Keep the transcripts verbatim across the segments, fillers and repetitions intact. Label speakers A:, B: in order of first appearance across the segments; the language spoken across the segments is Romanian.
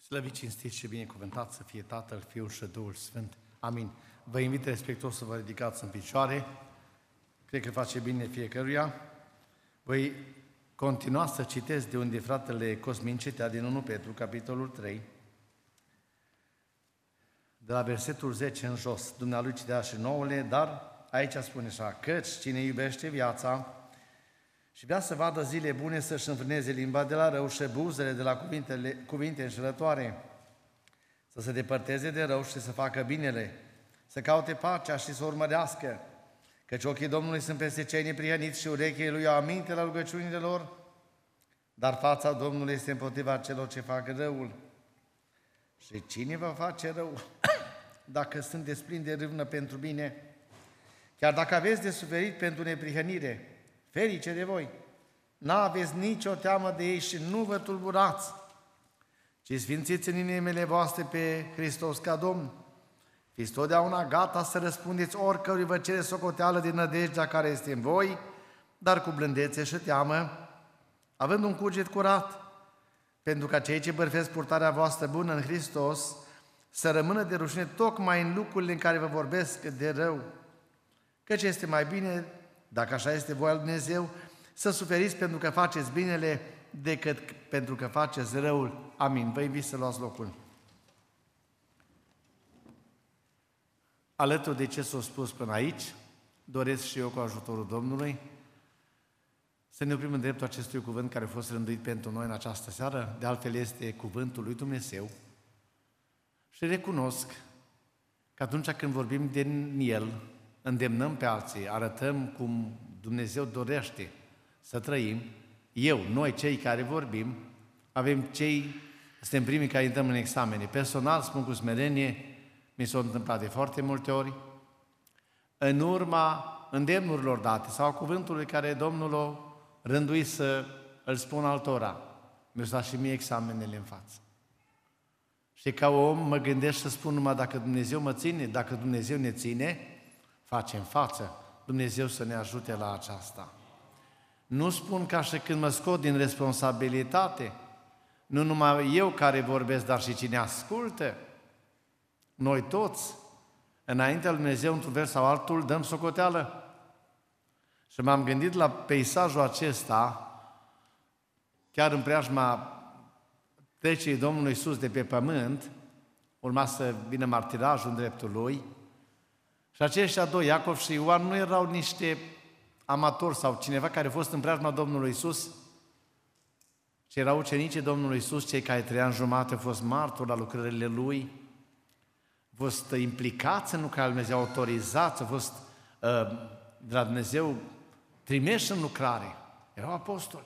A: Slăvit, cinstit și binecuvântat să fie Tatăl, Fiul și Duhul Sfânt. Amin. Vă invit respectuos să vă ridicați în picioare. Cred că face bine fiecăruia. Voi continua să citesc de unde fratele Cosmin citea din întâi Petru, capitolul trei, de la versetul zece în jos. Dumnealui citea și nouăle, dar aici spune așa: căci cine iubește viața și vrea să vadă zile bune, să-și înfrâneze limba de la rău și buzele de la cuvintele, cuvinte înșelătoare, să se depărteze de rău și să facă binele, să caute pacea și să o urmărească, căci ochii Domnului sunt peste cei neprihăniți și urechile Lui au aminte la rugăciunile lor, dar fața Domnului este împotriva celor ce fac răul. Și cine va face rău dacă sunt desplini de râvnă pentru bine? Chiar dacă aveți de suferit pentru neprihănire, ferice de voi, n-aveți nicio teamă de ei și nu vă tulburați, ci sfințiți în inimile voastre pe Hristos ca Domn. Fiți totdeauna gata să răspundeți oricărui vă cere socoteală din nădejdea care este în voi, dar cu blândețe și teamă, având un cuget curat, pentru ca cei ce bărfesc purtarea voastră bună în Hristos să rămână de rușine tocmai în lucrurile în care vă vorbesc de rău. Căci este mai bine, dacă așa este voia lui Dumnezeu, să suferiți pentru că faceți binele decât pentru că faceți răul. Amin. Vă invit să luați locul. Alături de ce s-a spus până aici, doresc și eu cu ajutorul Domnului să ne oprim în dreptul acestui cuvânt care a fost rânduit pentru noi în această seară, de altfel este cuvântul lui Dumnezeu, și recunosc că atunci când vorbim din el, îndemnăm pe alții, arătăm cum Dumnezeu dorește să trăim. Eu, noi, cei care vorbim, avem cei, suntem primii care intrăm în examene. Personal, spun cu smerenie, mi s-a întâmplat de foarte multe ori, în urma îndemnurilor date sau a cuvântului care Domnul a rânduit să îl spun altora, mi-au stat și mie examenele în față. Și ca om mă gândesc să spun numai dacă Dumnezeu mă ține, dacă Dumnezeu ne ține, facem față. Dumnezeu să ne ajute la aceasta. Nu spun ca și când mă scot din responsabilitate, nu numai eu care vorbesc, dar și cine ascultă. Noi toți, înaintea lui Dumnezeu, într-un fel sau altul, dăm socoteală. Și m-am gândit la peisajul acesta, chiar în preajma trecerii Domnului Iisus de pe pământ, urma să vină martirajul în dreptul Lui, și aceștia doi, Iacov și Ioan, nu erau niște amatori sau cineva care a fost în preajma Domnului Iisus, ci erau ucenicii Domnului Iisus, cei care trei ani jumate au fost martori la lucrările Lui, au fost implicați în lucrarea lui Dumnezeu, autorizați, au fost uh, de la Dumnezeu trimeși în lucrare. Erau apostoli.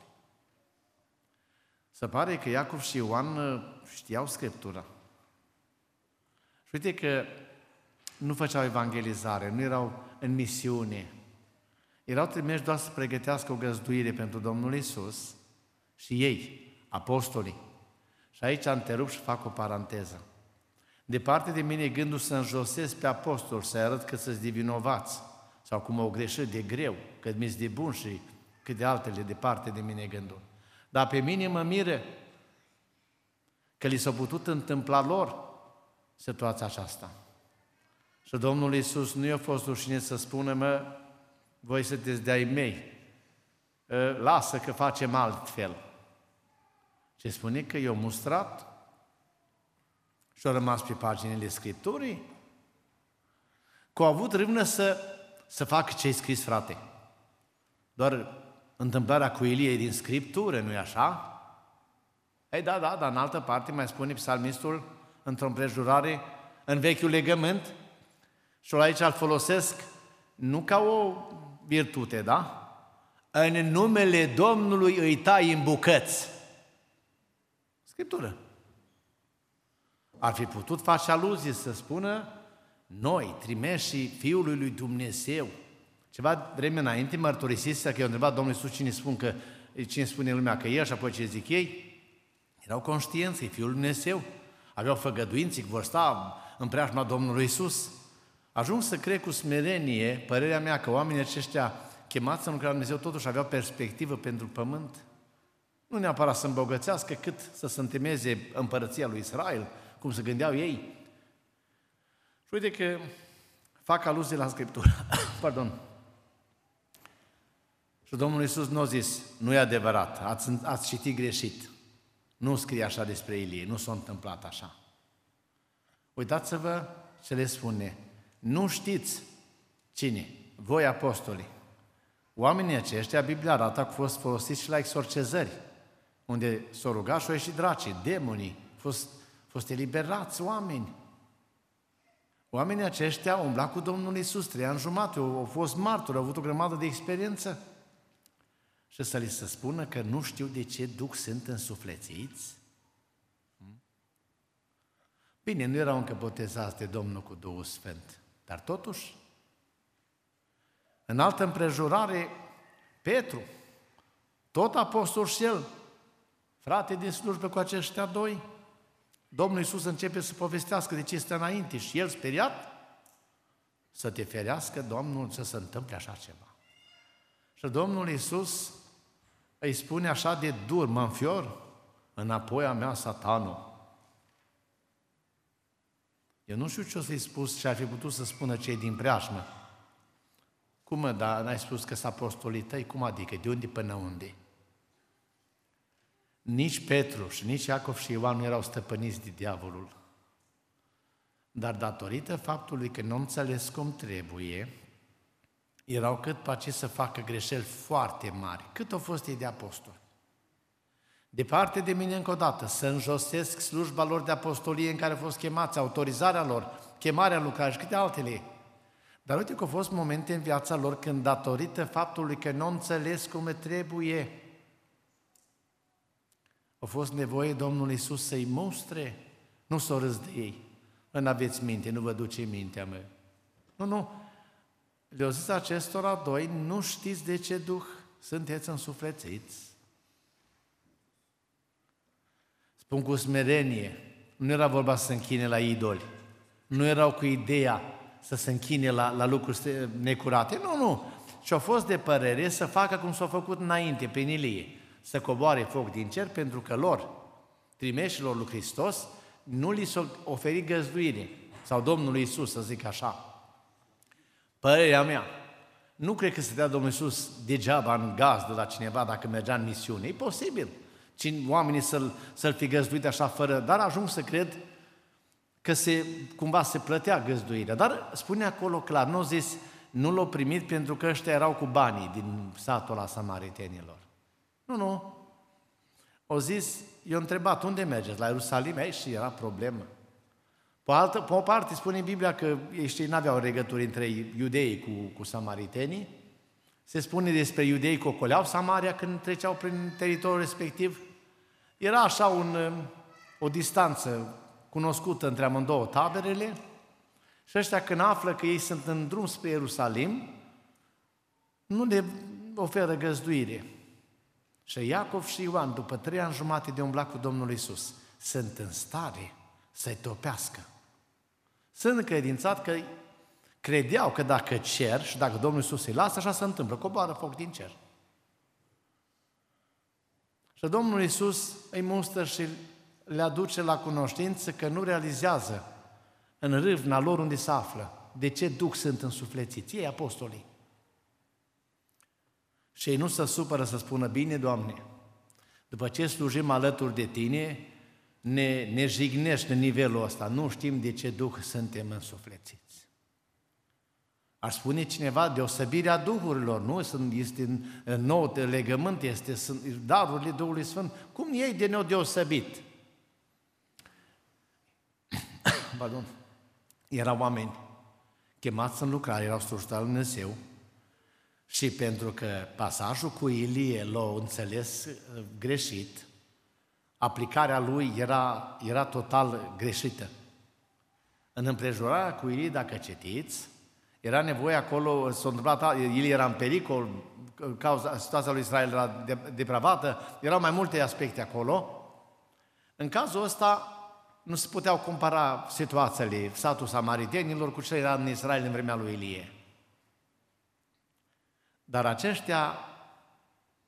A: Se pare că Iacov și Ioan uh, știau Scriptura. Și uite că nu făceau evangelizare, nu erau în misiune. Erau trimeși doar să pregătească o găzduire pentru Domnul Iisus și ei, apostolii. Și aici întrerup și fac o paranteză. Departe de mine gândul să înjosesc pe apostol, să arăt că sunt divinovați, sau cum au greșit de greu, cât mi-s de bun și cât de altele, departe de mine gândul. Dar pe mine mă miră că li s-a putut întâmpla lor situația aceasta. Și Domnul Iisus nu i-a fost rușine să spună, mă, voi sunteți de-ai mei, lasă că facem altfel. Ce spune că i-a mustrat și-a rămas pe paginile Scripturii, că au avut râvnă să, să facă ce-ai scris, frate. Doar întâmplarea cu Ilie din Scriptură, nu-i așa? Ei, da, da, dar în altă parte mai spune psalmistul într-o împrejurare în Vechiul Legământ și aici îl folosesc nu ca o virtute, da? În numele Domnului îi tai în bucăți. Scriptură. Ar fi putut face aluzie să spună noi, trimeșii Fiului lui Dumnezeu. Ceva vreme înainte mărturisise că i-a întrebat Domnul Iisus cine, spun că, cine spune lumea că El și apoi ce zic ei. Erau conștienți, Fiul lui Dumnezeu. Aveau făgăduinții că vor sta în preajma Domnului Iisus. Ajung să cred cu smerenie, părerea mea, că oamenii aceștia chemați în lucrarea lui Dumnezeu totuși aveau perspectivă pentru pământ. Nu neapărat să îmbogățească, cât să se întemeieze împărăția lui Israel, cum se gândeau ei. Și uite că fac aluzie la Scriptură. Pardon. Și Domnul Iisus nu a zis, nu e adevărat, ați, ați citit greșit. Nu scrie așa despre Ilie, nu s-a întâmplat așa. Uitați-vă ce le spune. Nu știți cine? Voi apostolii. Oamenii aceștia, Biblia arată că au fost folosiți și la exorcizări, unde s-au rugat și au ieșit dracii, demonii, au fost, fost eliberați oameni. Oamenii aceștia au umblat cu Domnul Iisus trei ani jumate, au, au fost martori, au avut o grămadă de experiență. Și să li se spună că nu știu de ce duc sunt însuflețiți? Bine, nu erau încă botezați de Domnul cu Duhul Sfânt, dar totuși, în altă împrejurare, Petru, tot apostol și el, frate de slujbă cu aceștia doi, Domnul Iisus începe să povestească de ce este înainte și el, speriat, să te ferească, Domnul, să se întâmple așa ceva. Și Domnul Iisus îi spune așa de dur, mă înfior, înapoi a mea, Satanul. Eu nu știu ce o să-i spus și ar fi putut să spună cei din preajmă. Cum mă, dar n-ai spus că s-a apostolii tăi? Cum adică? De unde până unde? Nici Petru și nici Iacov și Ioan nu erau stăpâniți de diavolul. Dar datorită faptului că nu înțeles cum trebuie, erau cât pe acei să facă greșeli foarte mari. Cât au fost ei de apostoli? Departe de mine încă o dată, să înjosesc slujba lor de apostolie în care au fost chemați, autorizarea lor, chemarea în lucrare și câte altele. Dar uite că au fost momente în viața lor când, datorită faptului că nu înțeles cum trebuie, a fost nevoie Domnul Iisus să-i mustre, nu să o râs de ei. Nu aveți minte, nu vă duce mintea mea. Nu, nu. Le-au zis acestora doi, nu știți de ce duh sunteți însuflețiți. Spun cu smerenie, nu era vorba să se închine la idoli, nu erau cu ideea să se închine la, la lucruri necurate, nu, nu. Și au fost de părere să facă cum s-au făcut înainte, prin Ilie, să coboare foc din cer, pentru că lor, trimeșilor lui Hristos, nu li s-a oferit găzduire, sau Domnului Iisus, să zic așa. Părerea mea, nu cred că se dea Domnul Iisus degeaba în gazdă la cineva dacă mergea în misiune. E posibil. Cine, oamenii să-l, să-l fi găzduit așa fără, dar ajung să cred că se, cumva se plătea găzduirea. Dar spune acolo clar, nu zis, nu l-au primit pentru că ăștia erau cu banii din satul la samaritenilor. Nu, nu. Au zis, i-au întrebat, unde mergeți? La Ierusalim? Ei, și era problemă. Pe, altă, pe o parte spune Biblia că ei n-aveau legături între iudeii cu, cu samaritenii. Se spune despre iudeii că ocoleau Samaria când treceau prin teritoriul respectiv. Era așa un, o distanță cunoscută între amândouă taberele și ăștia când află că ei sunt în drum spre Ierusalim, nu le oferă găzduire. Și Iacov și Ioan, după trei ani jumate de umblat cu Domnul Iisus, sunt în stare să-i topească. Sunt încredințat că credeau că dacă cer și dacă Domnul Iisus îi lasă, așa se întâmplă, coboară foc din cer. Și Domnul Iisus îi mustră și le aduce la cunoștință că nu realizează în râvna lor unde se află de ce duc sunt însuflețiți, ei apostolii. Și ei nu se supără să spună, bine, Doamne, după ce slujim alături de Tine, ne, ne jignești în nivelul ăsta, nu știm de ce duh suntem însuflețiți. Ar spune cineva, deosebirea duhurilor, nu? Este în, în nou legământ, este sunt darurile Duhului Sfânt. Cum ei de neodeosebit? Pardon. Erau oameni chemați în lucrare, erau slujitorii lui Dumnezeu și pentru că pasajul cu Ilie l-au înțeles greșit, aplicarea lui era, era total greșită. În împrejurarea cu Ilie, dacă citiți, era nevoie acolo, s-a întâmplat, Ilie era în pericol, cauza, situația lui Israel era depravată, erau mai multe aspecte acolo. În cazul ăsta nu se puteau compara situațiile satul samaritenilor cu ce era în Israel în vremea lui Ilie. Dar aceștia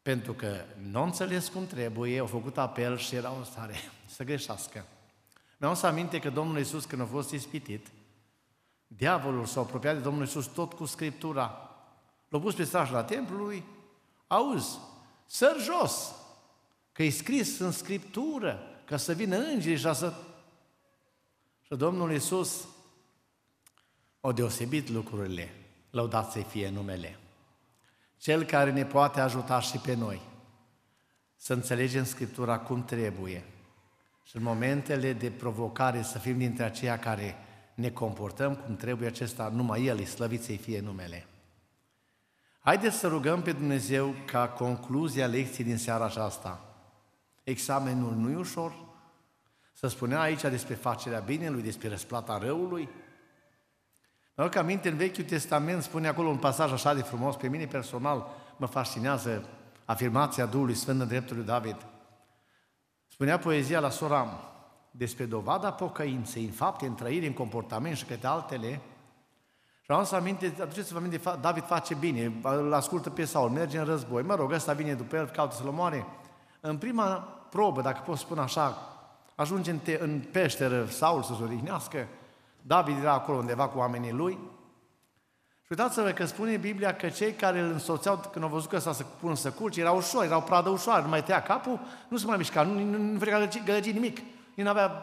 A: pentru că nu înțeles cum trebuie, au făcut apel și erau în stare să greșească. Mi-am să aminte că Domnul Iisus, când a fost ispitit, diavolul s-a apropiat de Domnul Iisus tot cu Scriptura. L-a pus pe strajul templului, auzi, sări jos, că e scris în Scriptură, ca să vină îngerii și să... Și Domnul Iisus a deosebit lucrurile, lăudat să-i fie numele. Cel care ne poate ajuta și pe noi să înțelegem Scriptura cum trebuie și în momentele de provocare să fim dintre aceia care ne comportăm cum trebuie, acesta, numai El, îi slăvit să-i fie numele. Haideți să rugăm pe Dumnezeu ca concluzia lecției din seara aceasta. Examenul nu e ușor. Să spunea aici despre facerea binelui, despre răsplata răului. Mă rog aminte, în Vechiul Testament spune acolo un pasaj așa de frumos, pe mine personal mă fascinează afirmația Duhului Sfânt în dreptul lui David. Spunea poezia la Soram despre dovada pocăinței, în fapte, în trăire, în comportament și câte altele. Și am să aminte, aduceți-vă aminte, David face bine, îl ascultă pe Saul, merge în război, mă rog, ăsta vine după el, caută să-l omoare. În prima probă, dacă pot spune așa, ajunge în, te- în peșteră Saul să se odihnească, David era acolo undeva cu oamenii lui. Și uitați-vă că spune Biblia că cei care îl însoțeau, când au văzut că ăsta să pună să culce, erau ușori, erau pradă ușoară, nu mai tăia capul, nu se mai mișca, nu, nu, nu vrea gălăgi nimic. Nu avea...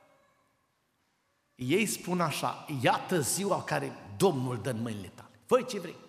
A: Ei spun așa, iată ziua care Domnul dă în mâinile tale, fă ce vrei.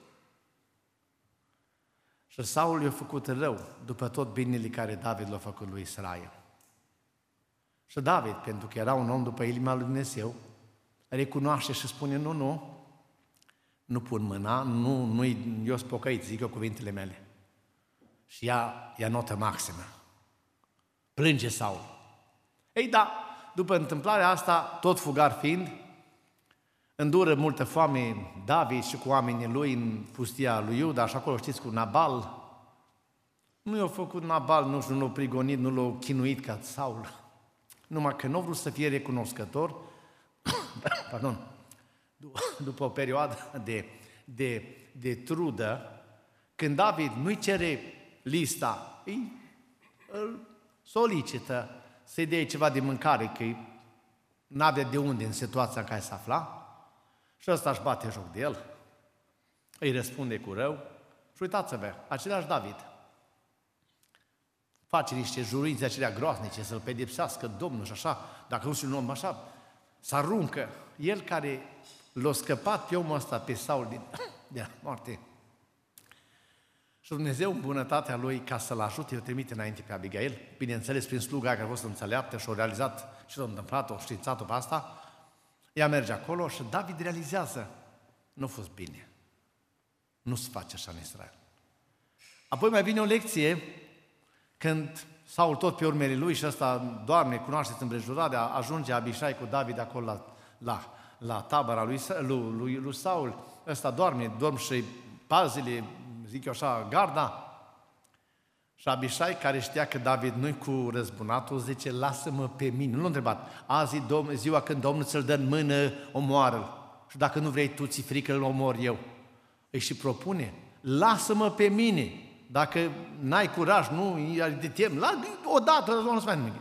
A: Și Saul i-a făcut rău după tot binele care David l-a făcut lui Israel. Și David, pentru că era un om după inima lui Dumnezeu, recunoaște și spune, nu, nu, nu pun mâna, nu, nu-i, eu sunt pocăit, zic eu cuvintele mele. Și ia, ia notă maximă. Plânge Saul. Ei da, după întâmplarea asta, tot fugar fiind, îndură multă foame David și cu oamenii lui în pustia lui Iuda, și acolo știți cu Nabal. Nu i-a făcut Nabal, nu știu, nu l-a prigonit, nu l-a chinuit ca Saul. Numai că nu a vrut să fie recunoscător, pardon, după o perioadă de, de, de trudă, când David nu-i cere lista, îi, îl solicită să-i dea ceva de mâncare, că n-avea de unde în situația în care se afla, și ăsta își bate joc de el, îi răspunde cu rău și uitați-vă, același David face niște juruințe acelea groaznice, să-l pedepsească Domnul și așa, dacă nu știu un om așa, să aruncă. El care l-a scăpat pe omul ăsta, pe Saul, din, de moarte. Și Dumnezeu, în bunătatea Lui, ca să-l ajute, îl trimite înainte pe Abigail, bineînțeles prin sluga care a fost înțeleaptă și-a realizat și l-a întâmplat-o, științat-o pe asta, ea merge acolo și David realizează, nu a fost bine, nu se face așa în Israel. Apoi mai vine o lecție, când Saul tot pe urmele lui și ăsta doarme, cunoașteți împrejurarea, ajunge Abishai cu David acolo la, la, la tabăra lui, lui, lui, lui Saul, ăsta doarme, dorm și pazile, zic eu așa, garda. Și Abishai, care știa că David nu-i cu răzbunatul, zice, lasă-mă pe mine. Nu l-a întrebat, azi e ziua când Domnul ți-l dă în mână, omoară-l. Și dacă nu vrei tu, ți frică, îl omor eu. Îi și propune, lasă-mă pe mine. Dacă n-ai curaj, nu de tem, la odată, nu se mai nimic.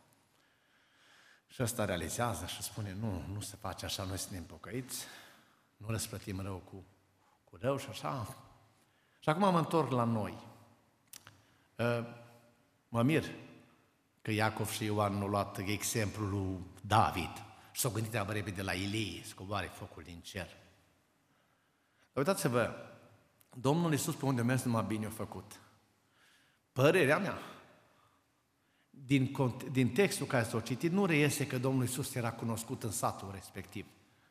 A: Și ăsta realizează și spune, nu, nu se face așa, noi suntem pocăiți, nu răsplătim rău cu, cu rău și așa. Și acum mă întorc la noi. Mă mir că Iacov și Ioan nu au luat exemplul lui David și s-au gândit mai repede la Ilie, să coboare focul din cer. Uitați-vă, Domnul Iisus pe unde a mers numai bine a făcut. Părerea mea, din, din textul care s-a citit, nu reiese că Domnul Iisus era cunoscut în satul respectiv.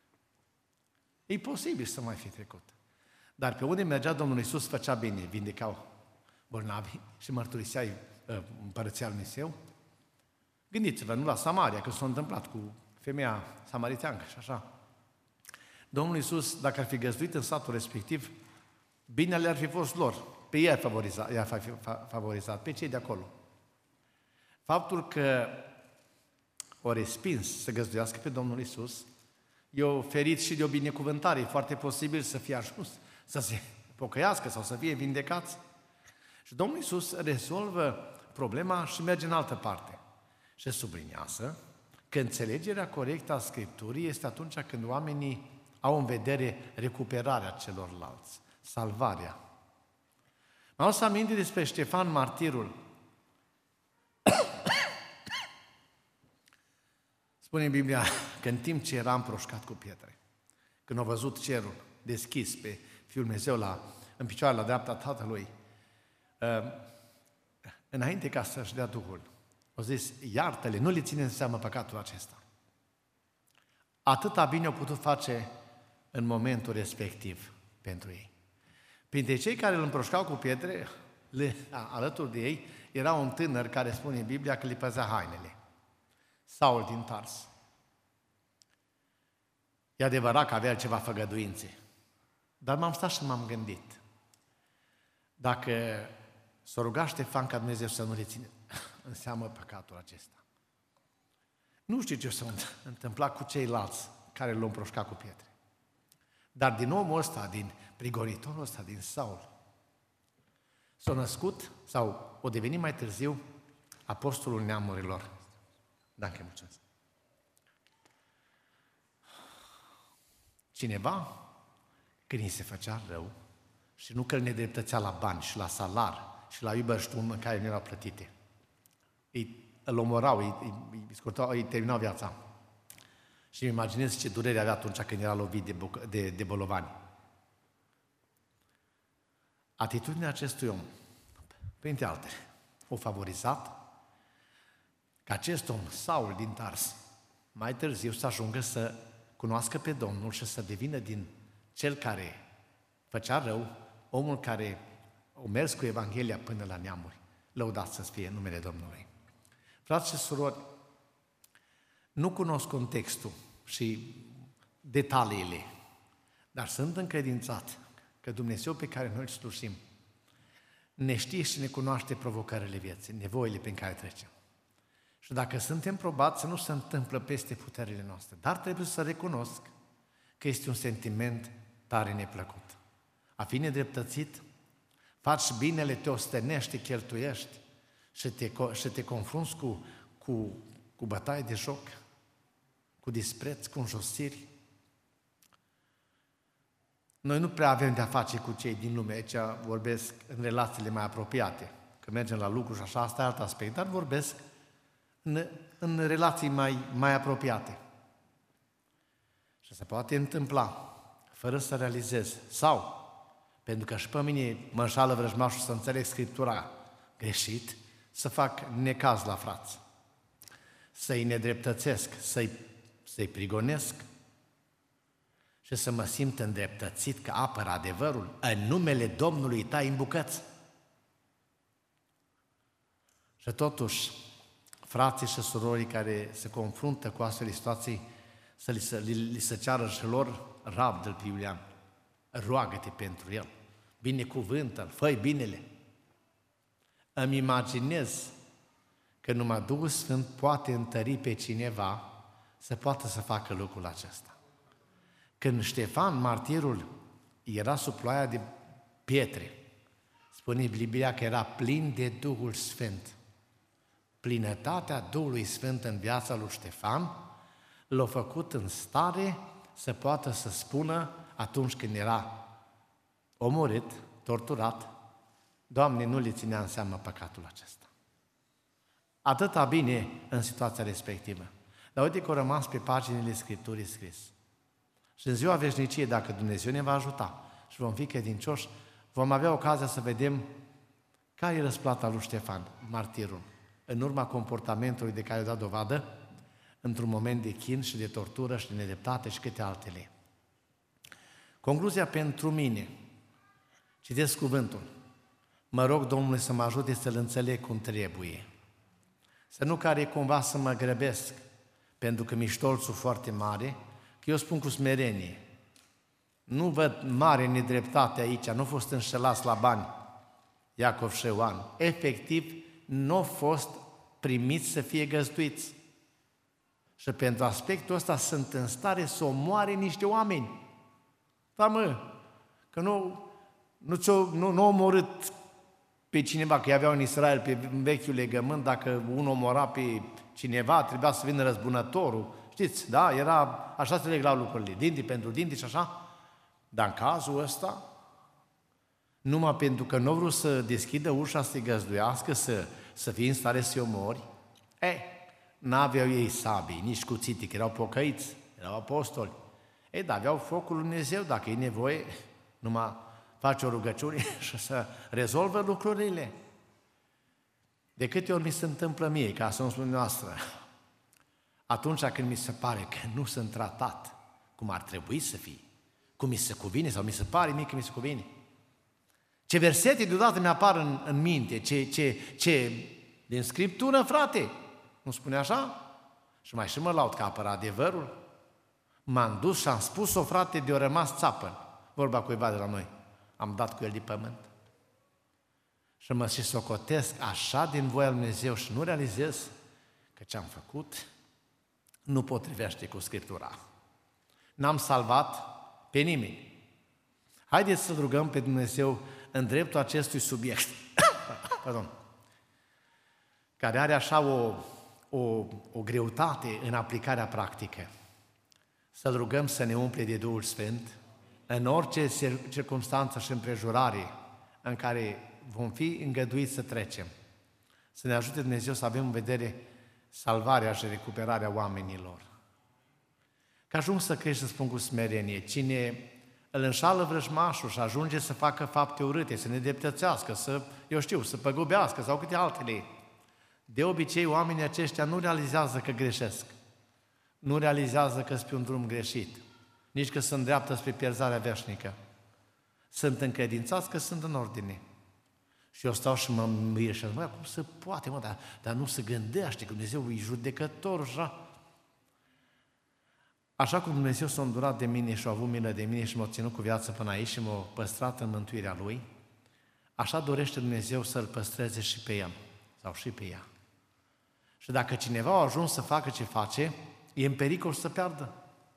A: E posibil să mai fi trecut. Dar pe unde mergea Domnul Iisus făcea bine, vindecau bolnavi și mărturisea împărăția lui Dumnezeu. Gândiți-vă, nu la Samaria, că s-a întâmplat cu femeia samariteancă și așa. Domnul Iisus, dacă ar fi găzduit în satul respectiv, binele ar fi fost lor. Pe ei ar favoriza, i-ar fi favorizat, pe cei de acolo. Faptul că o respins să găzduiască pe Domnul Iisus, e oferit și de o binecuvântare. E foarte posibil să fie ajuns, să se pocăiască sau să fie vindecați. Și Domnul Iisus rezolvă problema și merge în altă parte. Și subliniază că înțelegerea corectă a Scripturii este atunci când oamenii au în vedere recuperarea celorlalți, salvarea. M-am să aminte despre Ștefan Martirul. Spune în Biblia că în timp ce era împroșcat cu pietre, când a văzut cerul deschis pe Fiul Dumnezeu la, în picioare la dreapta Tatălui, înainte ca să-și dea Duhul, au zis, iartă-le, nu le ține în seamă păcatul acesta. Atâta bine au putut face în momentul respectiv pentru ei. Printre cei care îl împroșcau cu pietre, le, a, alături de ei, era un tânăr care spune în Biblia că le păzea hainele. Saul din Tars. E adevărat că avea ceva făgăduințe, dar m-am stat și m-am gândit. Dacă s-o ruga Ștefan ca Dumnezeu să nu le ține în seamă păcatul acesta, nu știu ce s-a întâmplat cu ceilalți care l-au împroșcat cu pietre. Dar din omul ăsta, din prigonitorul ăsta, din Saul, s-a născut, sau o devenit mai târziu, apostolul neamurilor. Dacă mulțumesc. Cineva, când îi se făcea rău, și nu că îl nedreptățea la bani și la salar și la iubăștun în care nu erau plătite, îi, îl omorau, îi, îi, îi, scurtau, îi terminau viața. Și îmi imaginez ce durere avea atunci când era lovit de, buc- de, de bolovani. Atitudinea acestui om, printre altele, o favorizat ca acest om, Saul din Tars, mai târziu să ajungă să cunoască pe Domnul și să devină din cel care făcea rău, omul care a mers cu Evanghelia până la neamuri. Lăudat să fie numele Domnului. Frați și surori, nu cunosc contextul și detaliile, dar sunt încredințat că Dumnezeu pe care noi îl slujim ne știe și ne cunoaște provocările vieții, nevoile prin care trecem. Și dacă suntem probați, să nu se întâmplă peste puterile noastre. Dar trebuie să recunosc că este un sentiment tare neplăcut. A fi nedreptățit, faci binele, te ostenești, te cheltuiești și te, și te confrunți cu, cu, cu bătaie de joc, cu dispreț, cu înjosiri. Noi nu prea avem de-a face cu cei din lume, aici vorbesc în relațiile mai apropiate. Că mergem la lucru și așa, asta e alt aspect, dar vorbesc în, în relații mai, mai apropiate. Și se poate întâmpla, fără să realizez, sau, pentru că și pe mine mă înșală vrăjmașul să înțeleg Scriptura greșit, să fac necaz la frați, să-i nedreptățesc, să-i, să-i prigonesc și să mă simt îndreptățit că apără adevărul în numele Domnului tai în bucăți. Și totuși, frații și surorii care se confruntă cu astfel de situații, să li se, li, li se ceară și lor, rabdă-l pe Iulian, roagă-te pentru el, binecuvântă-l, fă-i binele. Îmi imaginez că numai Duhul Sfânt poate întări pe cineva să poată să facă lucrul acesta. Când Ștefan, martirul, era sub ploaia de pietre, spune Biblia că era plin de Duhul Sfânt. Plinătatea Duhului Sfânt în viața lui Ștefan l-a făcut în stare să poată să spună atunci când era omorât, torturat, Doamne, nu le ținea în seamă păcatul acesta. Atâta bine în situația respectivă. Dar uite că au rămas pe paginile Scripturii scris. Și în ziua veșniciei, dacă Dumnezeu ne va ajuta și vom fi credincioși, vom avea ocazia să vedem care e răsplata lui Ștefan, martirul, în urma comportamentului de care a dat dovadă, într-un moment de chin și de tortură și de nedreptate și câte altele. Concluzia pentru mine, citesc cuvântul, mă rog Domnului să mă ajute să-L înțeleg cum trebuie, să nu care cumva să mă grăbesc, pentru că mi-i ștolțul foarte mare, că eu spun cu smerenie, nu văd mare nedreptate aici, nu a fost înșelați la bani Iacov și Ioan, efectiv nu au fost primiți să fie găzduiți. Și pentru aspectul ăsta sunt în stare să omoare niște oameni. Da, mă, că nu, nu, ți-o, nu, nu au omorât pe cineva, că aveau în Israel pe vechiul legământ, dacă unul omora pe cineva, trebuia să vină răzbunătorul. Știți, da? Era, așa se legau lucrurile, dinti pentru dinti și așa. Dar în cazul ăsta, numai pentru că nu vreau să deschidă ușa, să-i găzduiască, să, să fie în stare să-i omori, e, n-aveau ei sabii, nici cuțite, că erau pocăiți, erau apostoli. Ei, dar aveau focul lui Dumnezeu, dacă e nevoie, numai face o rugăciune și să rezolvă lucrurile. De câte ori mi se întâmplă mie, ca să nu spun noastră, atunci când mi se pare că nu sunt tratat cum ar trebui să fie, cum mi se cuvine sau mi se pare mie că mi se cuvine. Ce versete deodată mi-apar în, în minte, ce, ce, ce din Scriptură, frate, nu spune așa? Și mai și mă laud că apără adevărul. M-am dus și am spus-o, frate, de-o rămas țapă. Vorba cuiva de la noi. Am dat cu el de pământ. Și mă și socotesc așa din voia lui Dumnezeu și nu realizez că ce am făcut nu potrivește cu Scriptura. N-am salvat pe nimeni. Haideți să rugăm pe Dumnezeu în dreptul acestui subiect, pardon, care are așa o, o, o greutate în aplicarea practică. Să-L rugăm să ne umple de Duhul Sfânt în orice circunstanță și împrejurare în care vom fi îngăduiți să trecem. Să ne ajute Dumnezeu să avem în vedere salvarea și recuperarea oamenilor. Că ajung să crești, să spun cu smerenie, cine îl înșală vrăjmașul și ajunge să facă fapte urâte, să ne dreptățească, să, eu știu, să păgubească sau câte altele. De obicei, oamenii aceștia nu realizează că greșesc, nu realizează că sunt pe un drum greșit, nici că se îndreaptă spre pierzarea veșnică. Sunt încredințați că sunt în ordine. Și eu stau și mă mir și mă, cum se poate, mă, dar, dar nu se gândește că Dumnezeu e judecător, așa. Așa cum Dumnezeu s-a îndurat de mine și a avut milă de mine și m-a ținut cu viață până aici și m-a păstrat în mântuirea Lui, așa dorește Dumnezeu să-L păstreze și pe El, sau și pe ea. Și dacă cineva a ajuns să facă ce face, e în pericol să piardă.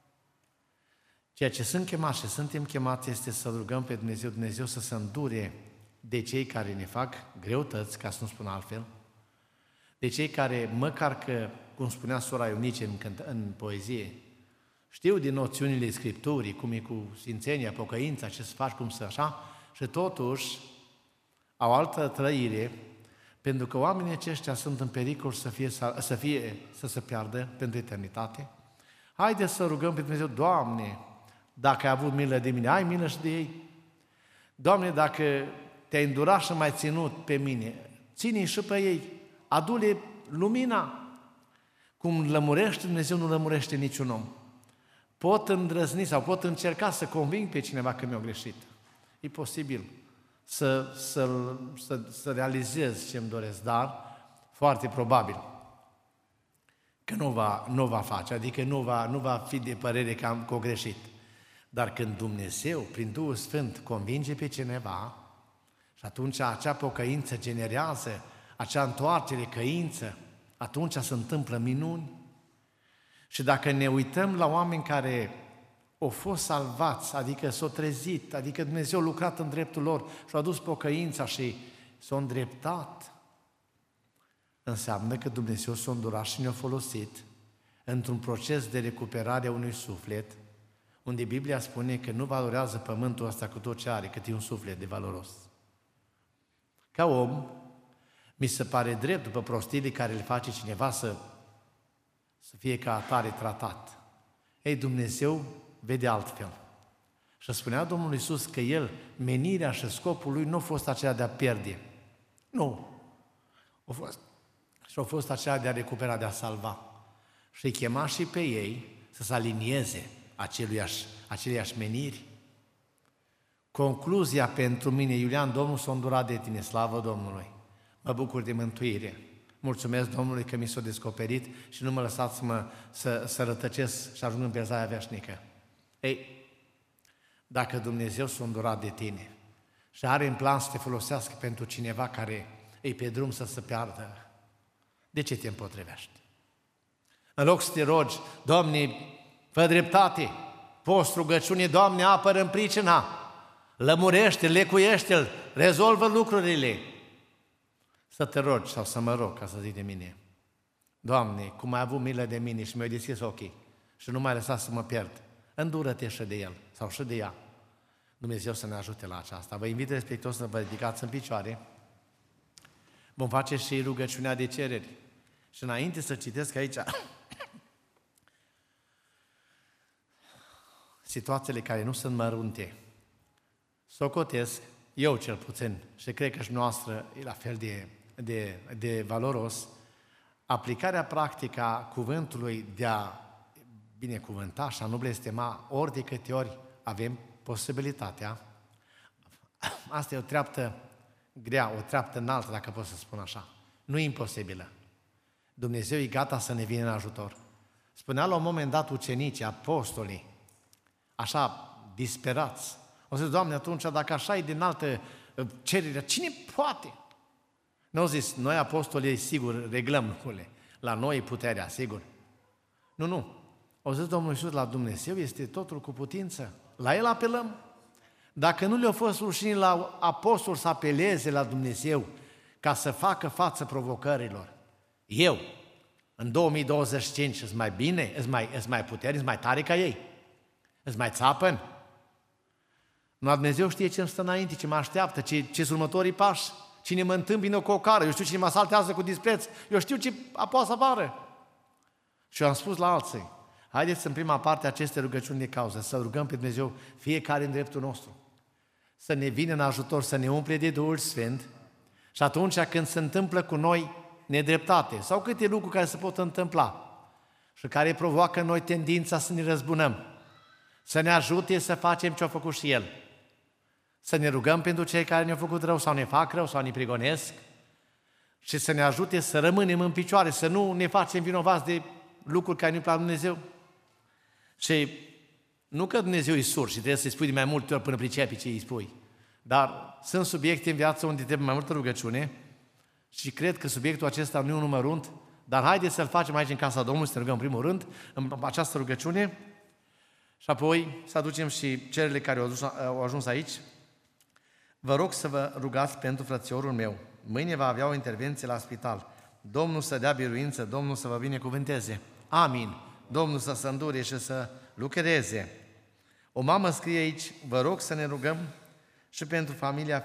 A: Ceea ce sunt chemați și suntem chemați este să rugăm pe Dumnezeu, Dumnezeu să se îndure de cei care ne fac greutăți, ca să nu spun altfel, de cei care, măcar că, cum spunea sora Ionice în, în poezie, știu din noțiunile Scripturii, cum e cu sfințenia, pocăința, ce să faci, cum să așa, și totuși au altă trăire, pentru că oamenii aceștia sunt în pericol să fie, să, fie, să se piardă pentru eternitate. Haideți să rugăm pe Dumnezeu, Doamne, dacă ai avut milă de mine, ai milă și de ei. Doamne, dacă te-ai îndurat și mai ținut pe mine, ține-i și pe ei, adu-le lumina. Cum lămurește Dumnezeu, nu lămurește niciun om. Pot îndrăzni sau pot încerca să conving pe cineva că mi-a greșit. E posibil să, să, să, să realizez ce îmi doresc, dar foarte probabil că nu va, nu va face, adică nu va, nu va fi de părere că am că o greșit. Dar când Dumnezeu, prin Duhul Sfânt, convinge pe cineva, și atunci acea pocăință generează, acea întoarcere, căință, atunci se întâmplă minuni. Și dacă ne uităm la oameni care au fost salvați, adică s-au trezit, adică Dumnezeu a lucrat în dreptul lor și a adus pocăința și s-a îndreptat, înseamnă că Dumnezeu s-a îndurat și ne-a folosit într-un proces de recuperare a unui suflet, unde Biblia spune că nu valorează pământul ăsta cu tot ce are, cât e un suflet de valoros. Ca om, mi se pare drept, după prostiile care le face cineva, să, să fie ca atare tratat. Ei, Dumnezeu vede altfel. Și spunea Domnul Iisus că El, menirea și scopul Lui nu a fost aceea de a pierde. Nu. A fost, și a fost aceea de a recupera, de a salva. Și îi chema și pe ei să se alinieze aceluiași, aceleiași meniri. Concluzia pentru mine, Iulian, Domnul s-a îndurat de tine, slavă Domnului. Mă bucur de mântuire. Mulțumesc Domnului că mi s-a descoperit și nu mă lăsați să, mă, să, să rătăcesc și ajung în pierzarea veșnică. Ei, dacă Dumnezeu s-a îndurat de tine și are în plan să te folosească pentru cineva care e pe drum să se piardă, de ce te împotrivești? În loc să te rogi, Doamne, fă dreptate, post, rugăciune, Doamne, apără în pricina, lămurește, lecuiește-l, rezolvă lucrurile. să te rogi sau să mă rog, ca să zic de mine. Doamne, cum ai avut milă de mine și mi-ai deschis ochii și nu m-ai lăsat să mă pierd, îndură-te și de el sau și de ea. Dumnezeu să ne ajute la aceasta. Vă invit respectuos să vă ridicați în picioare. Vom face și rugăciunea de cereri. Și înainte să citesc aici situațiile care nu sunt mărunte, socotesc, eu cel puțin, și cred că și noastră e la fel de, de, de valoros, aplicarea practică a cuvântului de a binecuvânta și a nu blestema ori de câte ori avem posibilitatea. Asta e o treaptă grea, o treaptă înaltă, dacă pot să spun așa. Nu e imposibilă. Dumnezeu e gata să ne vină în ajutor. Spunea la un moment dat ucenicii, apostolii, așa disperați. O să zic, Doamne, atunci dacă așa e din altă cerere, cine poate? Nu au zis, noi apostolii, sigur, reglăm lucrurile. La noi e puterea, sigur. Nu, nu. Au zis Domnul Iisus, la Dumnezeu este totul cu putință. La El apelăm. Dacă nu le-a fost rușine la apostol să apeleze la Dumnezeu ca să facă față provocărilor, eu, în două mii douăzeci și cinci, îți mai bine, îți mai, îți mai puternic, îți mai tare ca ei, îți mai țapăn. Nu, Dumnezeu știe ce îmi stă înainte, ce mă așteaptă, ce, ce sunt următorii pași, cine mă întâmpină cu o cară, eu știu cine mă asaltează cu dispreț, eu știu ce poate să apară. Și eu am spus la alții, haideți în prima parte aceste rugăciuni de cauză, să rugăm pe Dumnezeu fiecare în dreptul nostru, să ne vină în ajutor, să ne umple de Duhul Sfânt și atunci când se întâmplă cu noi nedreptate sau câte lucruri care se pot întâmpla și care provoacă în noi tendința să ne răzbunăm, să ne ajute să facem ce a făcut și El, să ne rugăm pentru cei care ne-au făcut rău sau ne fac rău sau ne prigonesc și să ne ajute să rămânem în picioare, să nu ne facem vinovați de lucruri care nu-i plac Dumnezeu. Și nu că Dumnezeu e sur și trebuie să-i spui de mai multe ori până pricepi ce îi spui, dar sunt subiecte în viață unde trebuie mai multă rugăciune și cred că subiectul acesta nu e un numărunt, dar haideți să-l facem aici în casa Domnului, să ne rugăm în primul rând în această rugăciune și apoi să aducem și cererile care au ajuns, au ajuns aici. Vă rog să vă rugați pentru frățiorul meu. Mâine va avea o intervenție la spital. Domnul să dea biruință, Domnul să vă binecuvânteze. Amin. Domnul să se îndure și să lucreze. O mamă scrie aici, vă rog să ne rugăm și pentru familia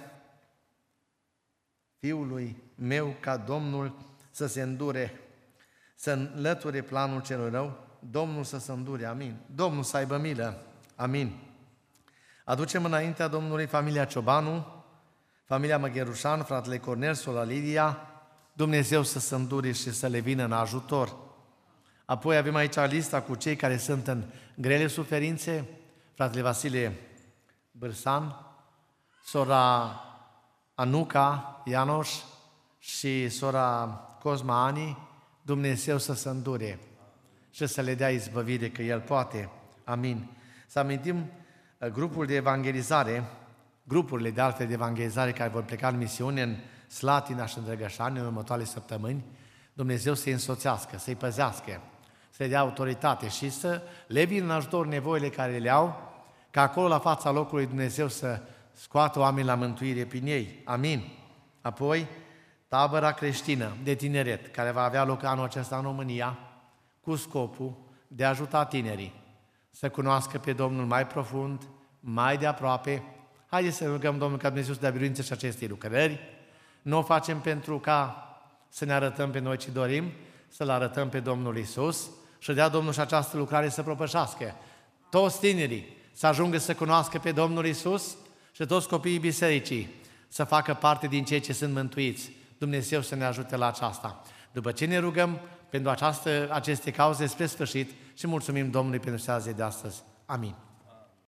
A: fiului meu, ca Domnul să se îndure, să înlăture planul celor rău, Domnul să se îndure, amin. Domnul să aibă milă, amin. Aducem înaintea Domnului familia Ciobanu, familia Măgherușan, fratele Cornel, sora Lidia, Dumnezeu să se îndure și să le vină în ajutor. Apoi avem aici lista cu cei care sunt în grele suferințe, fratele Vasile Bârsan, sora Anuca Ianoș și sora Cosma Ani, Dumnezeu să se îndure și să le dea izbăvire, că El poate. Amin. Să amintim grupul de evangelizare, grupurile de altfel de evangelizare care vor pleca în misiune în Slatina și în Drăgășani în următoarele săptămâni, Dumnezeu să-i însoțească, să-i păzească, să le dea autoritate și să le vină în ajutor nevoile care le au, ca acolo la fața locului Dumnezeu să scoată oameni la mântuire prin ei. Amin. Apoi, tabăra creștină de tineret, care va avea loc anul acesta în România, cu scopul de a ajuta tinerii să cunoască pe Domnul mai profund, mai de aproape. Haideți să rugăm Domnul ca Dumnezeu să dea biruință și acestei lucrări. Nu o facem pentru ca să ne arătăm pe noi ce dorim, să-L arătăm pe Domnul Iisus și dea Domnul și această lucrare să propășească. Toți tinerii să ajungă să cunoască pe Domnul Iisus și toți copiii bisericii să facă parte din cei ce sunt mântuiți. Dumnezeu să ne ajute la aceasta. După ce ne rugăm pentru această, aceste cauze spre sfârșit și mulțumim Domnului pentru seara de astăzi. Amin.